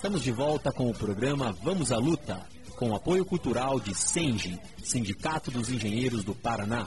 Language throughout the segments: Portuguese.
Estamos de volta com o programa Vamos à Luta, com o apoio cultural de SENGE, Sindicato dos Engenheiros do Paraná.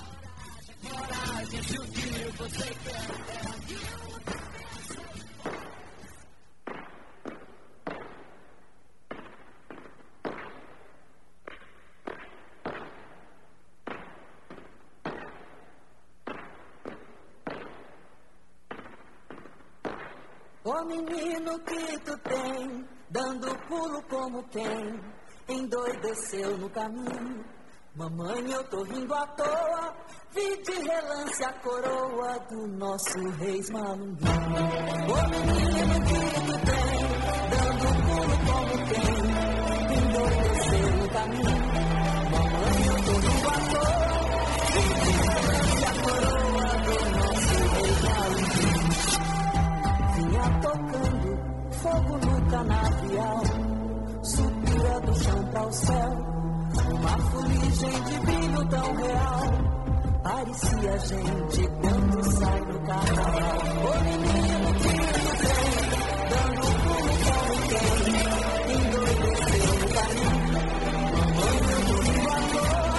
Ô menino que tu tem, dando pulo como quem endoideceu no caminho. Mamãe, eu tô rindo à toa, vi de relance a coroa do nosso rei Malunguinho. Ô menino que tu tem, dando pulo como quem endoideceu no caminho. Mamãe, eu tô rindo à toa, vi de relance a coroa do nosso rei Malunguinho. Vinha tocando fogo no canavial, subia do chão para o céu, uma fuligem de brilho tão real, parecia gente quando sai no carnaval. Ô menino que tu tem, dando pulo como quem endoideceu no caminho. Mamãe, eu tô rindo à toa,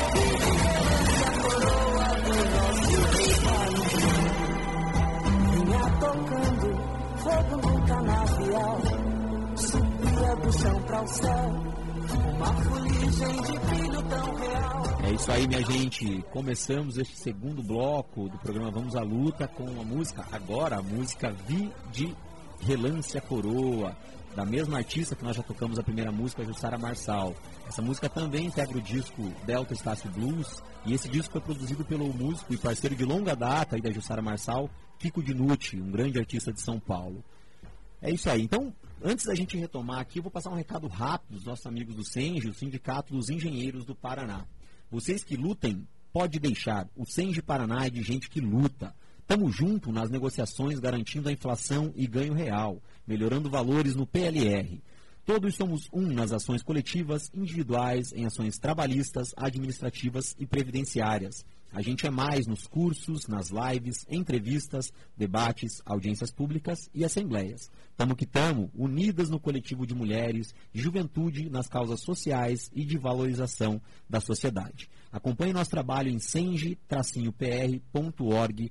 e a coroa do nosso rei Malunguinho. Vinha tocando fogo no canavial, subia do chão para o céu, uma fuligem de brilho tão real. É isso aí, minha gente. Começamos este segundo bloco do programa Vamos à Luta com a música, agora a música Vi de Relance a Coroa, da mesma artista que nós já tocamos a primeira música, a Jussara Marçal. Essa música também integra o disco Delta Estácio Blues, e esse disco foi produzido pelo músico e parceiro de longa data aí da Jussara Marçal, Kiko Dinucci, um grande artista de São Paulo. É isso aí. Então, antes da gente retomar aqui, eu vou passar um recado rápido dos nossos amigos do SENGE, o Sindicato dos Engenheiros do Paraná. Vocês que lutem, pode deixar. O SENGE Paraná é de gente que luta. Estamos juntos nas negociações, garantindo a inflação e ganho real, melhorando valores no PLR. Todos somos um nas ações coletivas, individuais, em ações trabalhistas, administrativas e previdenciárias. A gente é mais nos cursos, nas lives, entrevistas, debates, audiências públicas e assembleias. Tamo que tamo, unidas no coletivo de mulheres, de juventude nas causas sociais e de valorização da sociedade. Acompanhe nosso trabalho em senge-pr.org.br.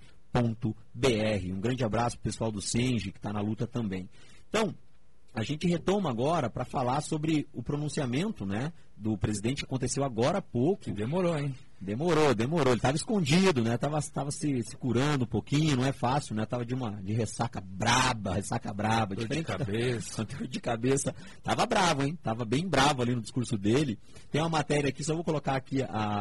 Um grande abraço pro pessoal do SENGE, que está na luta também. Então, a gente retoma agora para falar sobre o pronunciamento, né, do presidente que aconteceu agora há pouco. Que demorou, hein? Demorou. Ele estava escondido, né? Tava se curando um pouquinho, não é fácil, né? Tava de ressaca braba. Dor de cabeça. Dor de cabeça. Tava bravo, hein? Tava bem bravo ali no discurso dele. Tem uma matéria aqui, só vou colocar aqui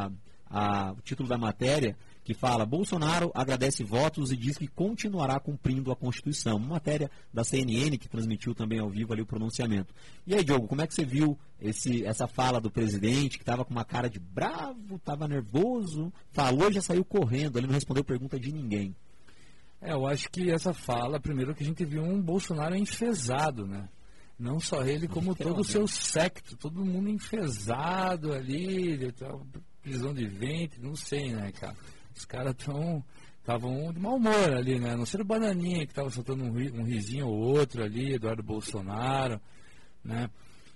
o título da matéria, que fala: Bolsonaro agradece votos e diz que continuará cumprindo a Constituição. Uma matéria da CNN que transmitiu também ao vivo ali o pronunciamento. E aí, Diogo, como é que você viu essa fala do presidente, que estava com uma cara de bravo, estava nervoso, falou e já saiu correndo, ele não respondeu pergunta de ninguém? Eu acho que essa fala, primeiro que a gente viu um Bolsonaro enfesado, né? Não só ele, como todo o seu séquito, todo mundo enfesado ali, prisão de ventre, não sei, né, cara? Os caras estavam de mau humor ali, né? Não ser o Bananinha, que estava soltando um risinho ou outro ali, Eduardo Bolsonaro, né?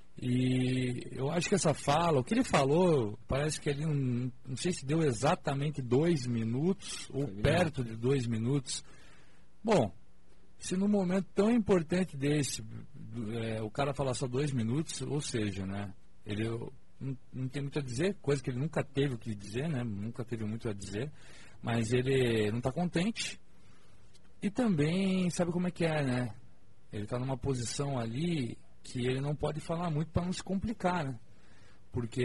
E eu acho que essa fala, o que ele falou, parece que ele não sei se deu exatamente 2 minutos, ou perto de 2 minutos. Bom, se num momento tão importante desse, o cara falar só 2 minutos, ou seja, né? Ele não tem muito a dizer, coisa que ele nunca teve o que dizer, né? Nunca teve muito a dizer, mas ele não está contente e também sabe como é que é, né? Ele está numa posição ali que ele não pode falar muito para não se complicar, né? Porque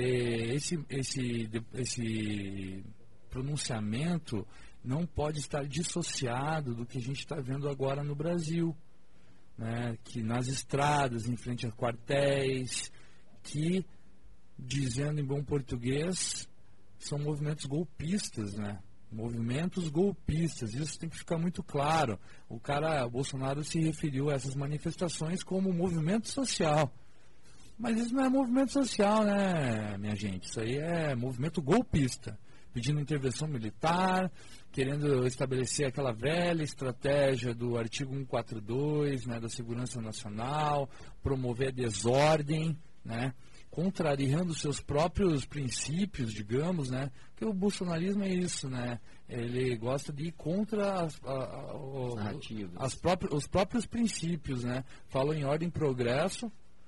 esse pronunciamento não pode estar dissociado do que a gente está vendo agora no Brasil, né? Que nas estradas, em frente a quartéis, que, dizendo em bom português, são movimentos golpistas, né? Movimentos golpistas, isso tem que ficar muito claro. O Bolsonaro se referiu a essas manifestações como movimento social. Mas isso não é movimento social, né, minha gente? Isso aí é movimento golpista. pedindo intervenção militar, querendo estabelecer aquela velha estratégia do artigo 142, né, da segurança nacional, promover a desordem, né, contrariando seus próprios princípios, digamos, né, porque o bolsonarismo é isso, né, ele gosta de ir contra os próprios princípios, né, falou em ordem e progresso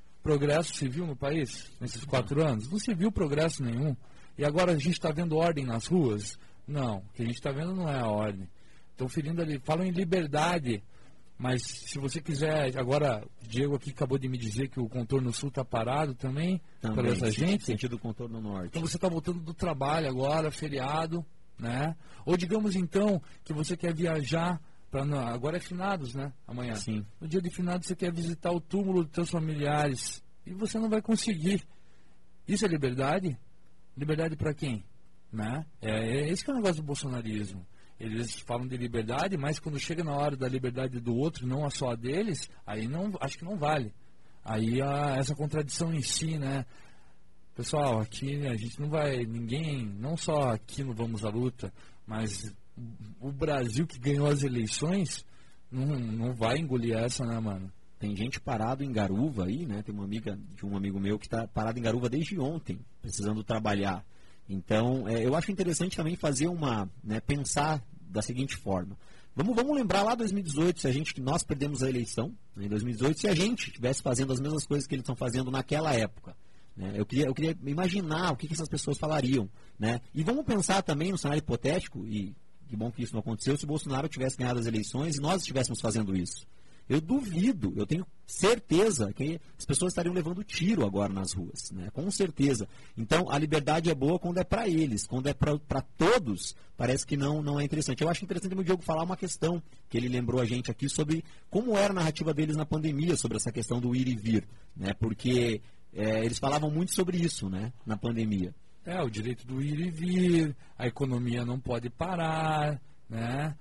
se viu no país nesses 4 anos? Não se viu progresso nenhum. E agora a gente está vendo ordem nas ruas? Não, o que a gente está vendo não é a ordem. Estão ferindo ali, falam em liberdade, mas se você quiser, agora o Diego aqui acabou de me dizer que o contorno sul está parado também para essa gente. Sentido contorno norte. Então você está voltando do trabalho agora, feriado, né? Ou digamos então que você quer viajar, agora é finados, né? Amanhã. Sim. No dia de finados você quer visitar o túmulo dos seus familiares e você não vai conseguir. Isso é liberdade? Liberdade para quem? Né? Esse que é o negócio do bolsonarismo. Eles falam de liberdade, mas quando chega na hora da liberdade do outro, não só a deles, aí não, acho que não vale. Aí essa contradição em si, né? Pessoal, aqui a gente não vai, ninguém, não só aqui no Vamos à Luta, mas o Brasil que ganhou as eleições não vai engolir essa, né, mano? Tem gente parado em garuva aí, né? Tem uma amiga de um amigo meu que está parado em garuva desde ontem, precisando trabalhar. Então, eu acho interessante também fazer pensar da seguinte forma. Vamos lembrar lá 2018, nós perdemos a eleição, né, em 2018, se a gente estivesse fazendo as mesmas coisas que eles estão fazendo naquela época. Né? Eu queria imaginar o que essas pessoas falariam. Né? E vamos pensar também no cenário hipotético, e que bom que isso não aconteceu, se o Bolsonaro tivesse ganhado as eleições e nós estivéssemos fazendo isso. Eu duvido, eu tenho certeza que as pessoas estariam levando tiro agora nas ruas, né? Com certeza. Então, a liberdade é boa quando é para eles, quando é para todos, parece que não é interessante. Eu acho interessante o Diogo falar uma questão que ele lembrou a gente aqui sobre como era a narrativa deles na pandemia, sobre essa questão do ir e vir, né? Porque eles falavam muito sobre isso, né? Na pandemia. O direito do ir e vir, a economia não pode parar, né?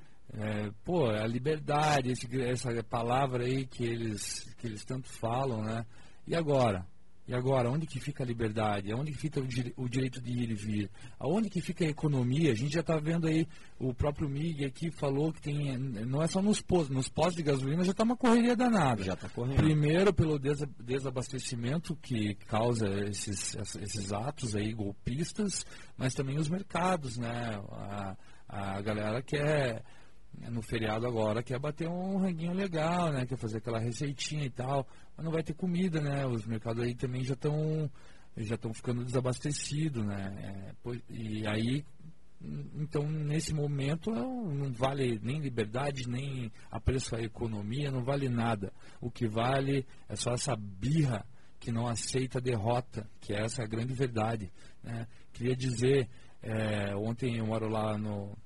A liberdade, essa palavra aí que eles tanto falam, né? E agora? Onde que fica a liberdade? Onde que fica o direito de ir e vir? Aonde que fica a economia? A gente já está vendo aí, o próprio Mig aqui falou que não é só nos postos de gasolina, já está uma correria danada. Já está correndo. Primeiro pelo desabastecimento que causa esses atos aí golpistas, mas também os mercados, né? A galera quer, no feriado agora, quer bater um ranguinho legal, né? Quer fazer aquela receitinha e tal, mas não vai ter comida, né? Os mercados aí também já estão ficando desabastecidos, né? E aí, então, nesse momento, não vale nem liberdade, nem apreço à economia, não vale nada. O que vale é só essa birra que não aceita a derrota, que essa é a grande verdade, né? Queria dizer, ontem eu moro lá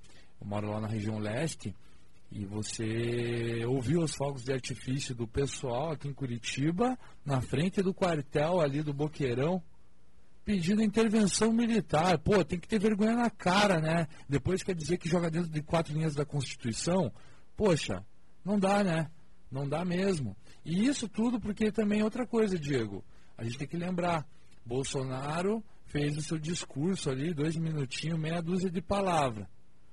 na região leste, e você ouviu os fogos de artifício do pessoal aqui em Curitiba, na frente do quartel ali do Boqueirão, pedindo intervenção militar. Pô, tem que ter vergonha na cara, né? Depois quer dizer que joga dentro de 4 linhas da Constituição. Poxa, não dá, né? Não dá mesmo. E isso tudo porque também é outra coisa, Diego. A gente tem que lembrar, Bolsonaro fez o seu discurso ali, 2 minutinhos, meia dúzia de palavras.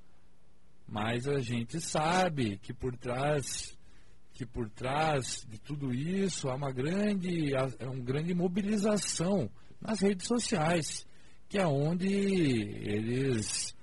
Mas a gente sabe que por trás de tudo isso há uma grande mobilização nas redes sociais, que é onde eles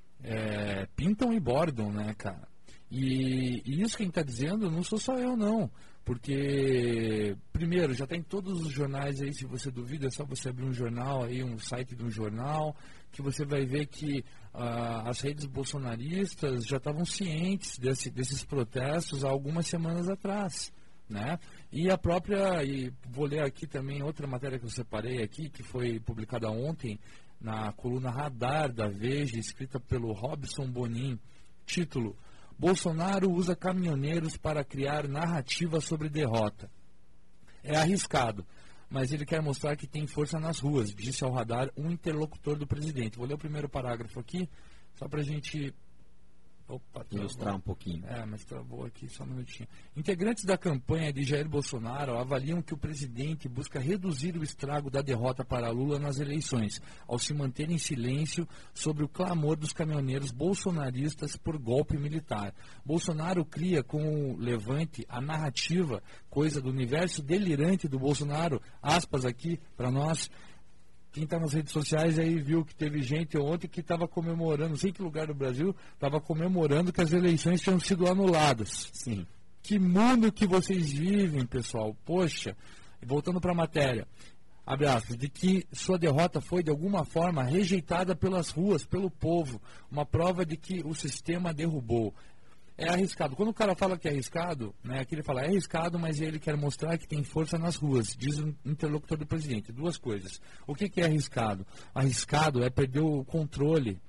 pintam e bordam, né, cara? E isso quem está dizendo não sou só eu, não. Porque, primeiro, já tem todos os jornais aí, se você duvida, é só você abrir um jornal aí, um site de um jornal, que você vai ver que as redes bolsonaristas já estavam cientes desses protestos há algumas semanas atrás, né? E vou ler aqui também outra matéria que eu separei aqui, que foi publicada ontem na coluna Radar da Veja, escrita pelo Robson Bonin, título: Bolsonaro usa caminhoneiros para criar narrativa sobre derrota. É arriscado, mas ele quer mostrar que tem força nas ruas, disse ao Radar um interlocutor do presidente. Vou ler o primeiro parágrafo aqui, só para a gente Opa, ilustrar um pouquinho. Mas travou aqui, só um minutinho. Integrantes da campanha de Jair Bolsonaro avaliam que o presidente busca reduzir o estrago da derrota para Lula nas eleições, ao se manter em silêncio sobre o clamor dos caminhoneiros bolsonaristas por golpe militar. Bolsonaro cria com o Levante a narrativa, coisa do universo delirante do Bolsonaro, aspas aqui para nós. Quem está nas redes sociais aí viu que teve gente ontem que estava comemorando, não sei que lugar do Brasil, estava comemorando que as eleições tinham sido anuladas. Sim. Que mundo que vocês vivem, pessoal. Poxa, voltando para a matéria, abre aspas, de que sua derrota foi, de alguma forma, rejeitada pelas ruas, pelo povo. Uma prova de que o sistema derrubou. É arriscado. Quando o cara fala que é arriscado, né, aqui ele fala, é arriscado, mas ele quer mostrar que tem força nas ruas, diz o interlocutor do presidente. Duas coisas. O que é arriscado? Arriscado é perder o controle,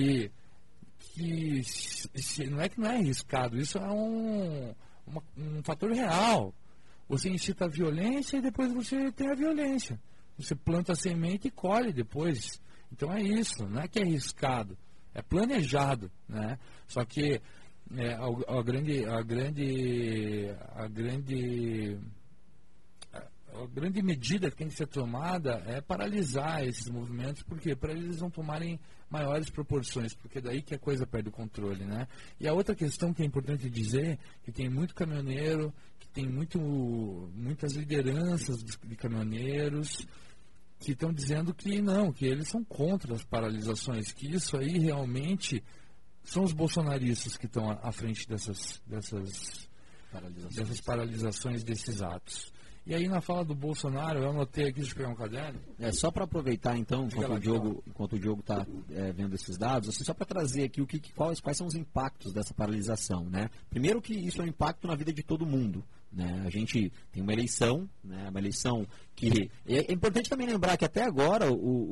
não é que não é arriscado, isso é um fator real. Você incita a violência e depois você tem a violência. Você planta a semente e colhe depois. Então é isso, não é que é arriscado, é planejado, né? Só que a grande medida que tem que ser tomada é paralisar esses movimentos, porque para eles não tomarem maiores proporções, porque daí que a coisa perde o controle, né? E a outra questão que é importante dizer, que tem muito caminhoneiro, que tem muitas lideranças de caminhoneiros que estão dizendo que não, que eles são contra as paralisações, que isso aí realmente são os bolsonaristas que estão à frente dessas paralisações, desses atos. E aí, na fala do Bolsonaro, eu anotei aqui, deixa eu pegar um caderno. Só para aproveitar, então, enquanto o Diogo está vendo esses dados, assim, só para trazer aqui quais são os impactos dessa paralisação, né? Primeiro que isso é um impacto na vida de todo mundo, né? A gente tem uma eleição, né? Uma eleição que... É importante também lembrar que até agora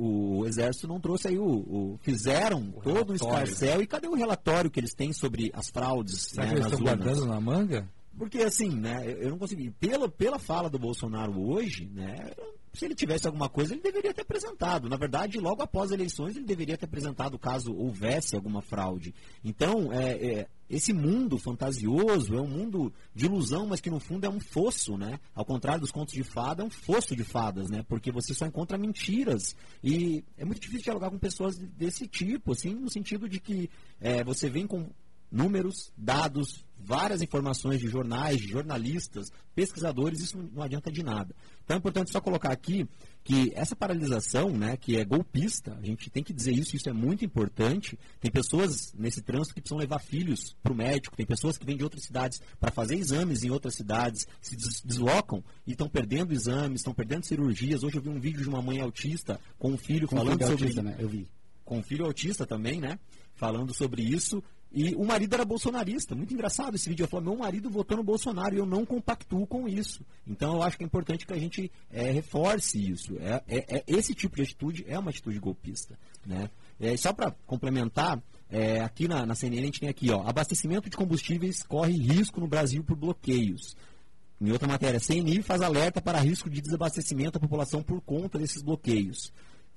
o Exército não trouxe aí fizeram todo o escarcéu, e cadê o relatório que eles têm sobre as fraudes? Será que eles estão guardando na manga? Porque assim, né, eu não consegui. Pela fala do Bolsonaro hoje, né, se ele tivesse alguma coisa, ele deveria ter apresentado. Na verdade, logo após as eleições, ele deveria ter apresentado caso houvesse alguma fraude. Então, esse mundo fantasioso é um mundo de ilusão, mas que no fundo é um fosso, né? Ao contrário dos contos de fada, é um fosso de fadas, né? Porque você só encontra mentiras. E é muito difícil dialogar com pessoas desse tipo, assim, no sentido de que você vem com números, dados, várias informações de jornais, de jornalistas, pesquisadores, isso não adianta de nada. Então é importante só colocar aqui que essa paralisação, né, que é golpista, a gente tem que dizer isso é muito importante. Tem pessoas nesse trânsito que precisam levar filhos para o médico, tem pessoas que vêm de outras cidades para fazer exames em outras cidades, se deslocam e estão perdendo exames, estão perdendo cirurgias. Hoje eu vi um vídeo de uma mãe autista com um filho falando sobre... autista, né? Eu vi. Com um filho autista também, né? Falando sobre isso. E o marido era bolsonarista. Muito engraçado esse vídeo. Eu falo, meu marido votou no Bolsonaro e eu não compactuo com isso. Então eu acho que é importante que a gente reforce isso. Esse tipo de atitude é uma atitude golpista, né? Só para complementar, aqui na CNN a gente tem aqui, ó, abastecimento de combustíveis corre risco no Brasil por bloqueios. Em outra matéria, CNI faz alerta para risco de desabastecimento da população por conta desses bloqueios.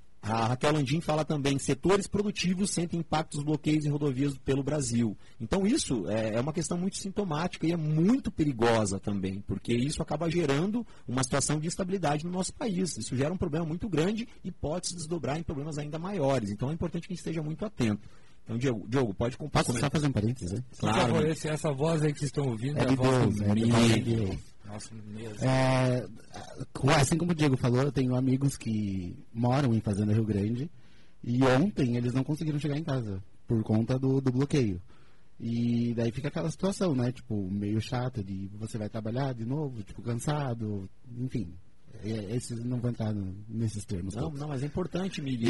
A Raquel Landim fala também, setores produtivos sentem impactos dos bloqueios em rodovias pelo Brasil. Então isso é uma questão muito sintomática e é muito perigosa também, porque isso acaba gerando uma situação de instabilidade no nosso país. Isso gera um problema muito grande e pode se desdobrar em problemas ainda maiores. Então é importante que a gente esteja muito atento. Então, Diogo, pode compartilhar. Posso só fazer um parênteses, né? Claro. Por favor, essa voz aí que vocês estão ouvindo é a voz do Miguel. Nossa, mesmo. Assim como o Diego falou, eu tenho amigos que moram em Fazenda Rio Grande e ontem eles não conseguiram chegar em casa por conta do bloqueio. E daí fica aquela situação, né? Tipo, meio chata de você vai trabalhar de novo, tipo, cansado, enfim. Esses não vão entrar nesses termos. Não, mas é importante me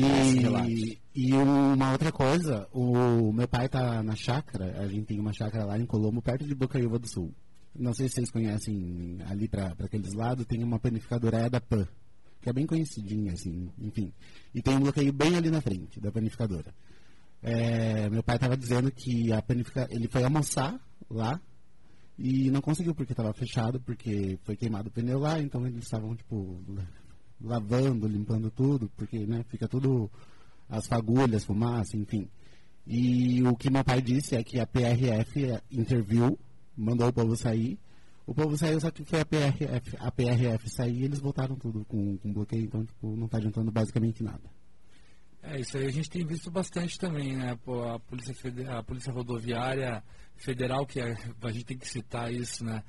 E uma outra coisa, o meu pai tá na chácara, a gente tem uma chácara lá em Colombo, perto de Bocaiúva do Sul. Não sei se vocês conhecem, ali para aqueles lados, tem uma panificadora da PAN, que é bem conhecidinha, assim, enfim. E tem um bloqueio bem ali na frente da panificadora. Meu pai estava dizendo que ele foi almoçar lá e não conseguiu porque estava fechado, porque foi queimado o pneu lá, então eles estavam, tipo, lavando, limpando tudo, porque, né, fica tudo, as fagulhas, fumaça, enfim. E o que meu pai disse é que a PRF interviu, mandou o povo sair. O povo saiu, só que foi a PRF sair e eles voltaram tudo com bloqueio, então tipo, não está adiantando basicamente nada. Isso aí a gente tem visto bastante também, né? A Polícia Rodoviária Federal, que a gente tem que citar isso, né?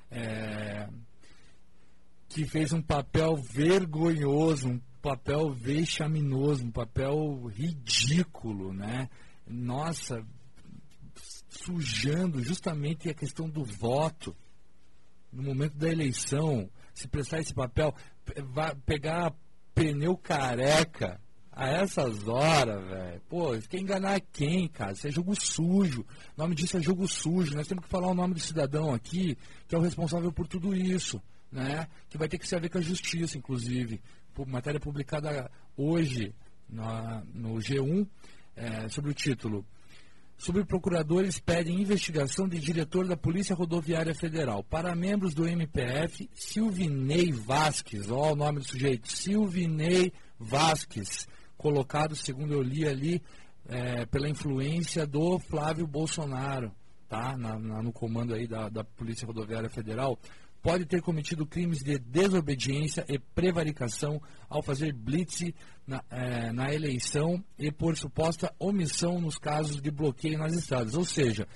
Que fez um papel vergonhoso, um papel vexaminoso, um papel ridículo, né? Nossa, sujando justamente a questão do voto. No momento da eleição, se prestar esse papel, vai pegar pneu careca a essas horas, velho. Pô, quer enganar quem, cara? Isso é jogo sujo. O nome disso é jogo sujo. Nós temos que falar o nome do cidadão aqui, que é o responsável por tudo isso, né? Que vai ter que se haver com a justiça, inclusive. Matéria publicada hoje no G1, sobre o título: Subprocuradores pedem investigação de diretor da Polícia Rodoviária Federal. Para membros do MPF, Silvinei Vasques, ó o nome do sujeito, Silvinei Vasques, colocado, segundo eu li ali, pela influência do Flávio Bolsonaro, tá? No comando aí da Polícia Rodoviária Federal, pode ter cometido crimes de desobediência e prevaricação ao fazer blitz na eleição e por suposta omissão nos casos de bloqueio nas estradas. Ou seja,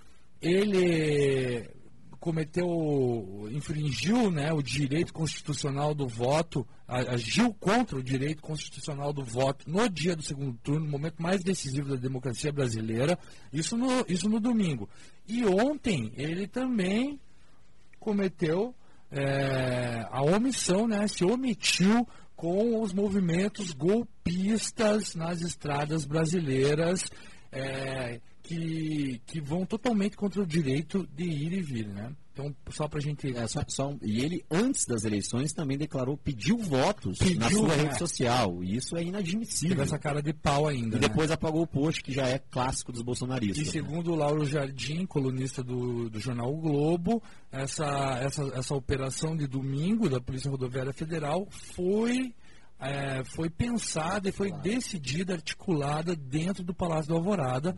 ele infringiu, né, o direito constitucional do voto, agiu contra o direito constitucional do voto no dia do segundo turno, no momento mais decisivo da democracia brasileira, isso no domingo. E ontem ele também cometeu a omissão, né, se omitiu com os movimentos golpistas nas estradas brasileiras, que vão totalmente contra o direito de ir e vir, né? Então, só pra gente... E ele, antes das eleições, também pediu votos na sua rede social. E isso é inadmissível. Teve essa cara de pau ainda. E depois apagou o post, que já é clássico dos bolsonaristas. E segundo o Lauro Jardim, colunista do jornal O Globo, essa operação de domingo da Polícia Rodoviária Federal foi pensada e foi decidida, articulada dentro do Palácio do Alvorada,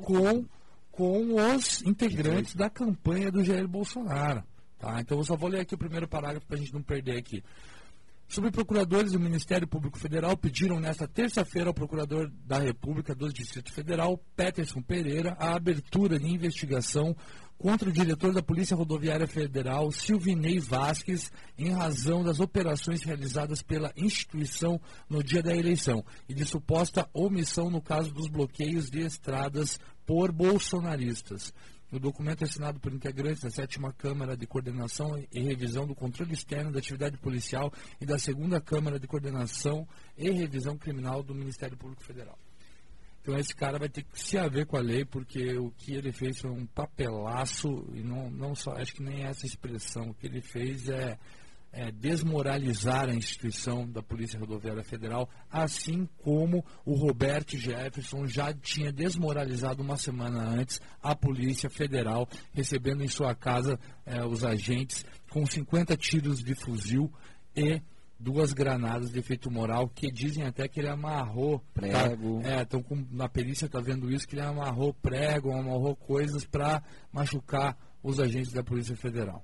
com os integrantes da campanha do Jair Bolsonaro. Tá? Então eu só vou ler aqui o primeiro parágrafo para a gente não perder aqui. Subprocuradores do Ministério Público Federal pediram nesta terça-feira ao Procurador da República do Distrito Federal, Peterson Pereira, a abertura de investigação contra o diretor da Polícia Rodoviária Federal, Silvinei Vasques, em razão das operações realizadas pela instituição no dia da eleição e de suposta omissão no caso dos bloqueios de estradas por bolsonaristas. O documento é assinado por integrantes da 7ª Câmara de Coordenação e Revisão do Controle Externo da Atividade Policial e da 2ª Câmara de Coordenação e Revisão Criminal do Ministério Público Federal. Então esse cara vai ter que se haver com a lei, porque o que ele fez foi um papelaço, e não só, acho que nem essa expressão, o que ele fez é desmoralizar a instituição da Polícia Rodoviária Federal, assim como o Roberto Jefferson já tinha desmoralizado uma semana antes a Polícia Federal, recebendo em sua casa os agentes com 50 tiros de fuzil e 2 granadas de efeito moral, que dizem até que ele amarrou prego. Então na perícia está vendo isso, que ele amarrou prego, amarrou coisas para machucar os agentes da Polícia Federal.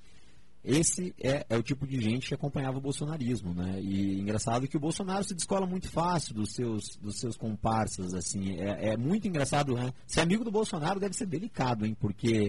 Esse é o tipo de gente que acompanhava o bolsonarismo, né? E engraçado que o Bolsonaro se descola muito fácil dos seus comparsas, assim. É muito engraçado, né? Ser amigo do Bolsonaro deve ser delicado, hein? Porque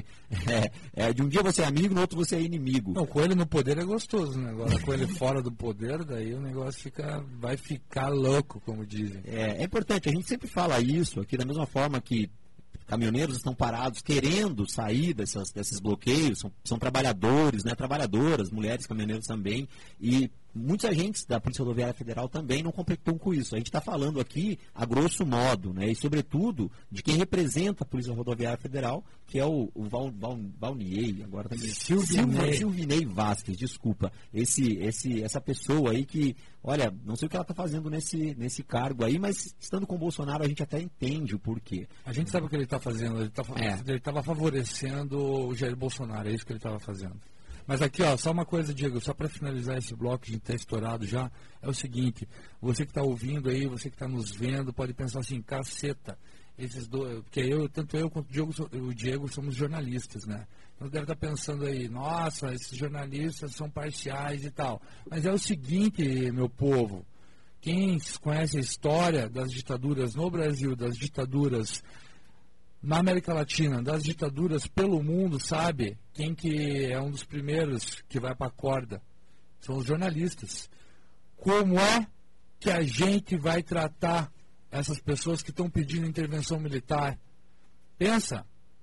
de um dia você é amigo, no outro você é inimigo. Não, com ele no poder é gostoso, né? Agora com ele fora do poder, daí o negócio vai ficar louco, como dizem. É importante, a gente sempre fala isso aqui, da mesma forma que caminhoneiros estão parados querendo sair desses bloqueios, são trabalhadores, né, trabalhadoras, mulheres caminhoneiros também, e muitos agentes da Polícia Rodoviária Federal também não compactuam com isso. A gente está falando aqui a grosso modo, né, e sobretudo de quem representa a Polícia Rodoviária Federal, que é o Valnier, agora também. Silvinei Vasques, desculpa. Essa pessoa aí que, olha, não sei o que ela está fazendo nesse cargo aí, mas estando com o Bolsonaro a gente até entende o porquê. A gente sabe o que ele está fazendo, ele estava favorecendo o Jair Bolsonaro, é isso que ele estava fazendo. Mas aqui, ó, só uma coisa, Diego, só para finalizar esse bloco, a gente está estourado já, é o seguinte, você que está ouvindo aí, você que está nos vendo, pode pensar assim, caceta, esses dois, porque tanto eu quanto o Diego somos jornalistas, né? Então deve estar pensando aí, nossa, esses jornalistas são parciais e tal. Mas é o seguinte, meu povo, quem conhece a história das ditaduras no Brasil, das ditaduras na América Latina, das ditaduras pelo mundo, sabe quem que é um dos primeiros que vai para a corda? São os jornalistas. Como é que a gente vai tratar essas pessoas que estão pedindo intervenção militar? Pensa,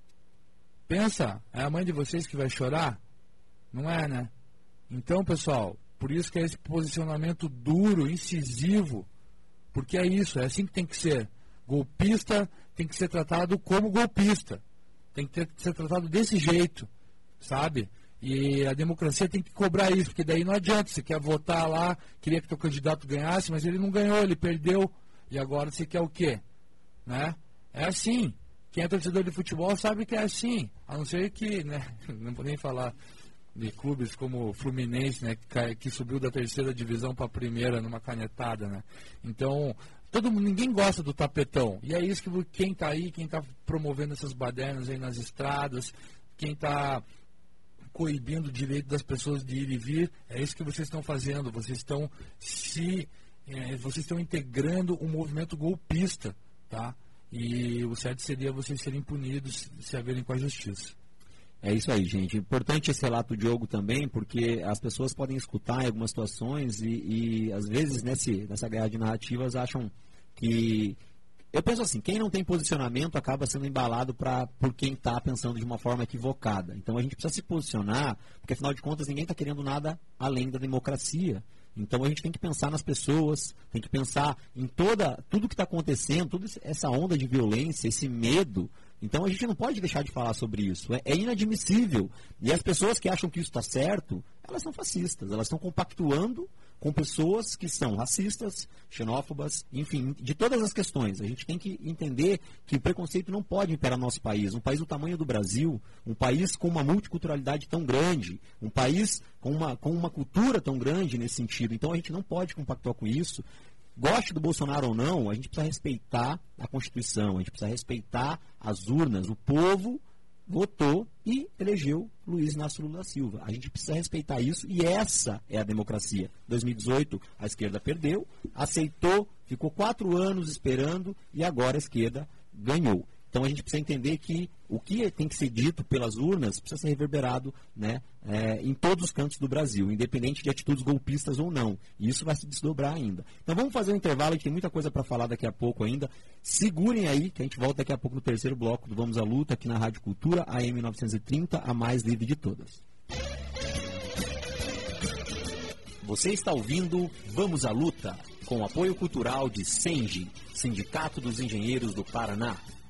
é a mãe de vocês que vai chorar? Não é, né? Então, pessoal, por isso que é esse posicionamento duro, incisivo, porque é isso, é assim que tem que ser. Golpista tem que ser tratado como golpista, tem que ser tratado desse jeito, sabe? E a democracia tem que cobrar isso, porque daí não adianta, você quer votar lá, queria que teu candidato ganhasse, mas ele não ganhou, ele perdeu, e agora você quer o quê? Né? É assim. Quem é torcedor de futebol sabe que é assim, a não ser que, né, não vou nem falar de clubes como o Fluminense, né, que subiu da 3ª divisão para a 1ª numa canetada, né? Então, ninguém gosta do tapetão, e é isso que quem está aí, quem está promovendo essas badernas aí nas estradas, quem está coibindo o direito das pessoas de ir e vir, é isso que vocês estão fazendo, vocês estão integrando um movimento golpista, tá? E o certo seria vocês serem punidos, se haverem com a justiça. É isso aí, gente. Importante esse relato do Diogo também, porque as pessoas podem escutar em algumas situações e às vezes nessa guerra de narrativas acham que... Eu penso assim, quem não tem posicionamento acaba sendo embalado por quem está pensando de uma forma equivocada. Então a gente precisa se posicionar, porque afinal de contas ninguém está querendo nada além da democracia. Então a gente tem que pensar nas pessoas, tem que pensar em tudo que está acontecendo, toda essa onda de violência, esse medo. Então a gente não pode deixar de falar sobre isso. É inadmissível. E as pessoas que acham que isso está certo, elas são fascistas, elas estão compactuando com pessoas que são racistas, xenófobas, enfim, de todas as questões. A gente tem que entender que o preconceito não pode imperar no nosso país. Um país do tamanho do Brasil, um país com uma multiculturalidade tão grande, um país com uma cultura tão grande nesse sentido. Então a gente não pode compactuar com isso. Goste do Bolsonaro ou não, a gente precisa respeitar a Constituição, a gente precisa respeitar as urnas. O povo votou e elegeu Luiz Inácio Lula da Silva. A gente precisa respeitar isso e essa é a democracia. 2018 a esquerda perdeu, aceitou, ficou 4 anos esperando e agora a esquerda ganhou. Então a gente precisa entender que o que tem que ser dito pelas urnas precisa ser reverberado, né, em todos os cantos do Brasil, independente de atitudes golpistas ou não. E isso vai se desdobrar ainda. Então vamos fazer um intervalo, a gente tem muita coisa para falar daqui a pouco ainda. Segurem aí, que a gente volta daqui a pouco no terceiro bloco do Vamos à Luta, aqui na Rádio Cultura, AM 930, a mais livre de todas. Você está ouvindo Vamos à Luta, com apoio cultural de SENGE, Sindicato dos Engenheiros do Paraná.